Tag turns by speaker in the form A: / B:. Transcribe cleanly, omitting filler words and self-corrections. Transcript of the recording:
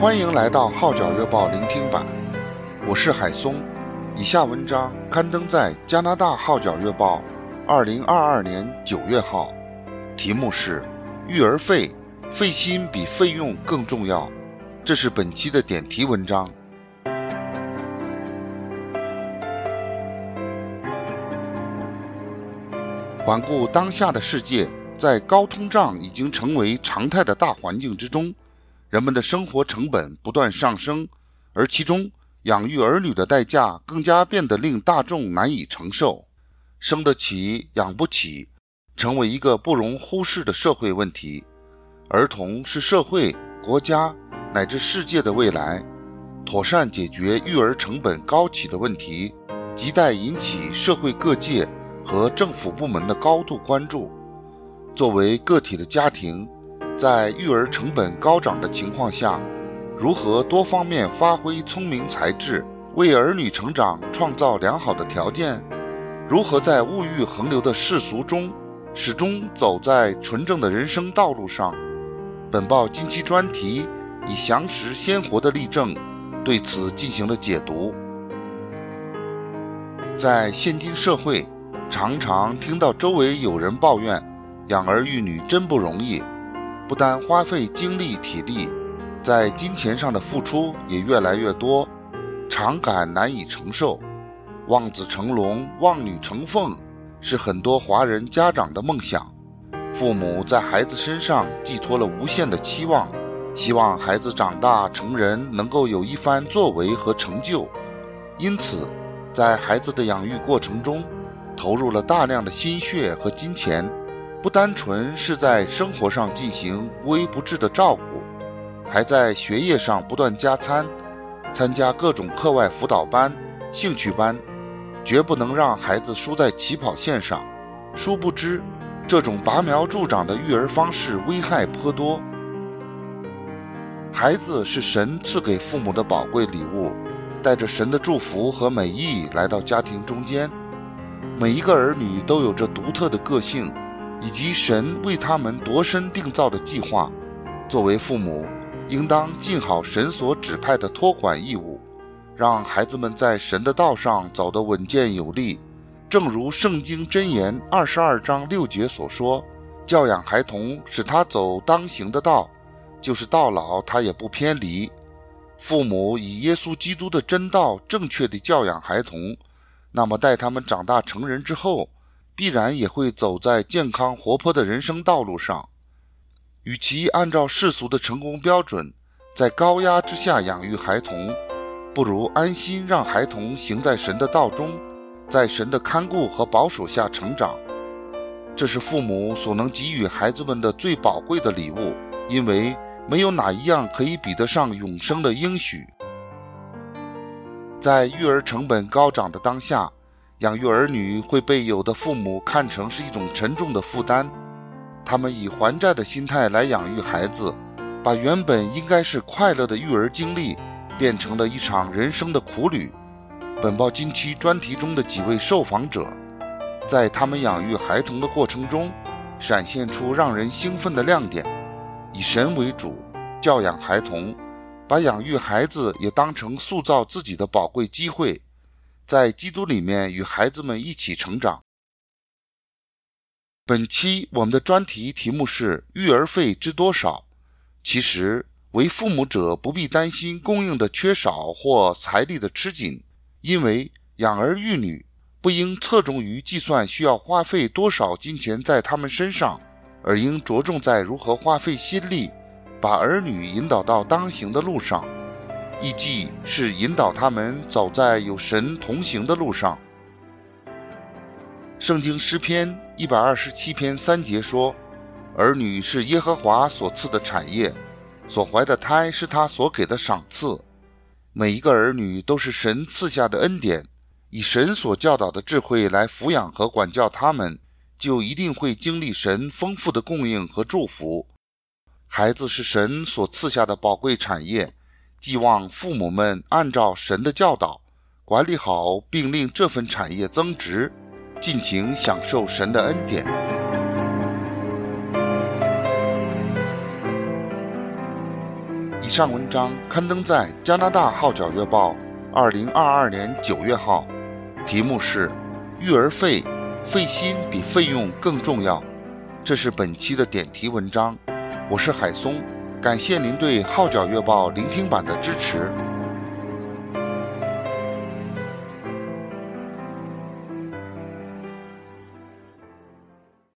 A: 欢迎来到号角月报聆听版，我是海松。以下文章刊登在加拿大号角月报2022年9月号，题目是育儿费心比费用更重要。这是本期的点题文章。环顾当下的世界，在高通胀已经成为常态的大环境之中，人们的生活成本不断上升，而其中养育儿女的代价更加变得令大众难以承受。生得起养不起成为一个不容忽视的社会问题。儿童是社会、国家乃至世界的未来，妥善解决育儿成本高企的问题，亟待引起社会各界和政府部门的高度关注。作为个体的家庭，在育儿成本高涨的情况下，如何多方面发挥聪明才智，为儿女成长创造良好的条件？如何在物欲横流的世俗中，始终走在纯正的人生道路上？本报近期专题以详实鲜活的例证对此进行了解读。在现今社会，常常听到周围有人抱怨养儿育女真不容易，不但花费精力体力，在金钱上的付出也越来越多，常感难以承受。望子成龙、望女成凤是很多华人家长的梦想，父母在孩子身上寄托了无限的期望，希望孩子长大成人能够有一番作为和成就。因此在孩子的养育过程中投入了大量的心血和金钱，不单纯是在生活上进行无微不至的照顾，还在学业上不断加餐，参加各种课外辅导班、兴趣班，绝不能让孩子输在起跑线上。殊不知，这种拔苗助长的育儿方式危害颇多。孩子是神赐给父母的宝贵礼物，带着神的祝福和美意来到家庭中间。每一个儿女都有着独特的个性，以及神为他们度身订造的计划。作为父母，应当尽好神所指派的托管义务，让孩子们在神的道上走得稳健有力。正如圣经箴言22章6节所说，教养孩童使他走当行的道，就是到老他也不偏离。父母以耶稣基督的真道正确地教养孩童，那么待他们长大成人之后，必然也会走在健康活泼的人生道路上。与其按照世俗的成功标准在高压之下养育孩童，不如安心让孩童行在神的道中，在神的看顾和保守下成长。这是父母所能给予孩子们的最宝贵的礼物，因为没有哪一样可以比得上永生的应许。在育儿成本高涨的当下，养育儿女会被有的父母看成是一种沉重的负担，他们以还债的心态来养育孩子，把原本应该是快乐的育儿经历变成了一场人生的苦旅。本报近期专题中的几位受访者，在他们养育孩童的过程中闪现出让人兴奋的亮点，以神为主，教养孩童，把养育孩子也当成塑造自己的宝贵机会，在基督里面与孩子们一起成长。本期我们的专题题目是育儿费知多少。其实为父母者不必担心供应的缺少或财力的吃紧，因为养儿育女不应侧重于计算需要花费多少金钱在他们身上，而应着重在如何花费心力，把儿女引导到当行的路上，意即是引导他们走在有神同行的路上。圣经诗篇127篇3节说，儿女是耶和华所赐的产业，所怀的胎是他所给的赏赐。每一个儿女都是神赐下的恩典，以神所教导的智慧来抚养和管教他们，就一定会经历神丰富的供应和祝福。孩子是神所赐下的宝贵产业，寄望父母们按照神的教导管理好，并令这份产业增值，尽情享受神的恩典。以上文章刊登在加拿大号角月报2022年9月号，题目是育儿费心比费用更重要。这是本期的点题文章，我是海松，感谢您对号角月报聆听版的支持。